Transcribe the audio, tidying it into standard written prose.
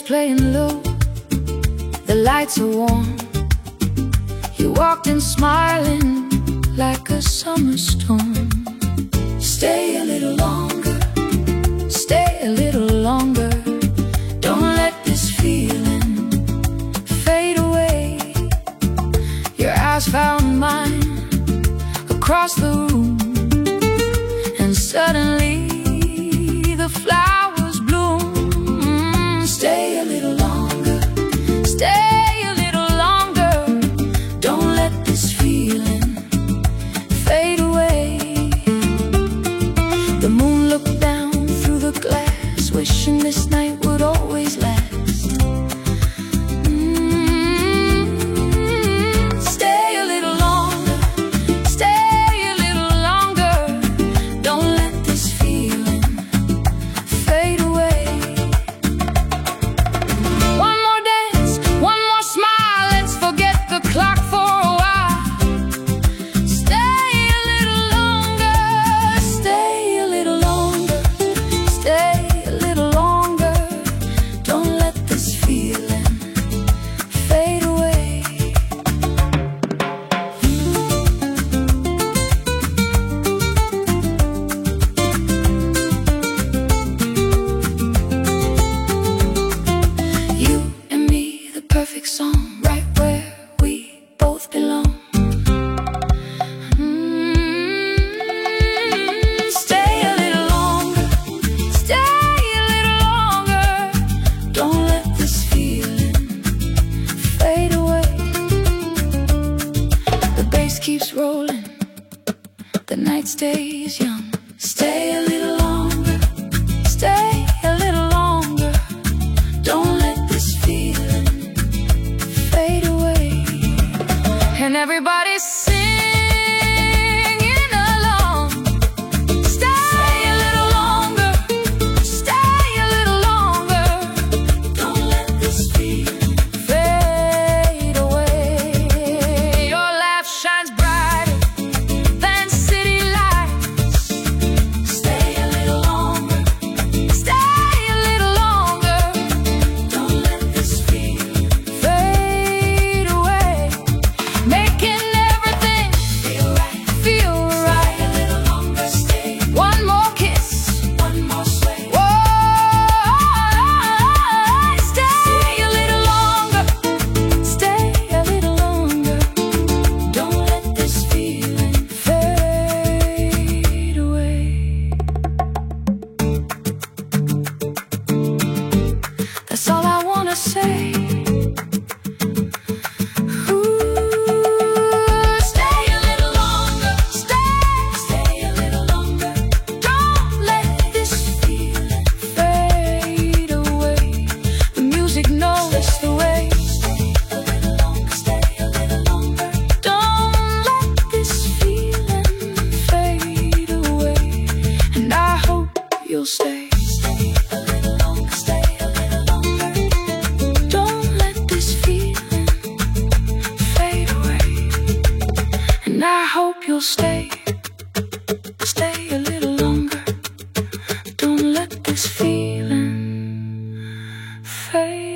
playing low, the lights are warm. You walked in smiling like a summer storm. Stay a little longer, stay a little longer. Don't let this feeling fade away. Your eyes found mine across the room, and suddenly the flowers bloom. Stay a little longer, stay a little longer. Don't let this feeling fade away. The moon looked down through the glass, wishing this night would always last. Stay a little longer, stay a little longer. Don't let this feeling fade away. One more dance, one more smile. Let's forget the clock for a while. Stay a little longer, stay a little longer, stay a little longer. Don't let this feeling fade away. You and me, the perfect song, right where we both belong. Stay a little longer, stay a little longer. Don't let this feeling fade away. The bass keeps rolling, the night stays young. Stay a little longer, stay a little longer. Don't let this feeling fade away. And everybody's singing along. Stay a little longer, stay a little longer. Don't let this feeling fade away. Your laugh shines brighter than city lights. Stay a little longer, stay a little longer. Don't let this feeling fade away. Making everything feel right, feel right. Stay a little longer, stay. One more kiss, one more sway. Whoa, stay a little longer, stay a little longer. Don't let this feeling fade away. That's all I wanna say. Stay a little longer, stay a little longer. Don't let this feeling fade away. The music knows the way. Stay a little longer, stay a little longer. Don't let this feeling fade away. And I hope you'll stay. Stay a little longer, stay a little longer. Don't let this feeling fade away. And I hope you'll stay. Stay a little longer. Don't let this feeling fade